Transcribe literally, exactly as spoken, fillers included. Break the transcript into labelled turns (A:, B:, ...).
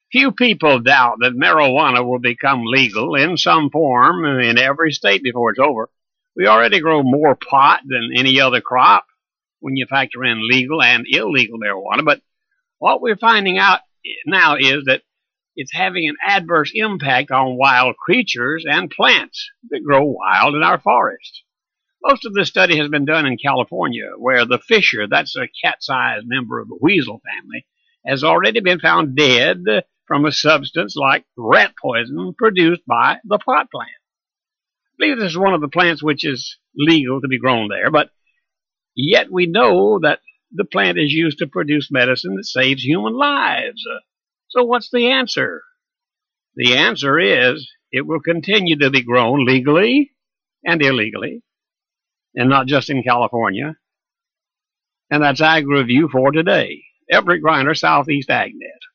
A: Few people doubt that marijuana will become legal in some form in every state before it's over. We already grow more pot than any other crop when you factor in legal and illegal marijuana. But what we're finding out now is that it's having an adverse impact on wild creatures and plants that grow wild in our forests. Most of this study has been done in California, where the fisher, that's a cat-sized member of the weasel family, has already been found dead from a substance like rat poison produced by the pot plant. I believe this is one of the plants which is legal to be grown there, but yet we know that the plant is used to produce medicine that saves human lives. So what's the answer? The answer is it will continue to be grown legally and illegally, and not just in California. And that's Ag Review for today. Everett Griner, Southeast AgNet.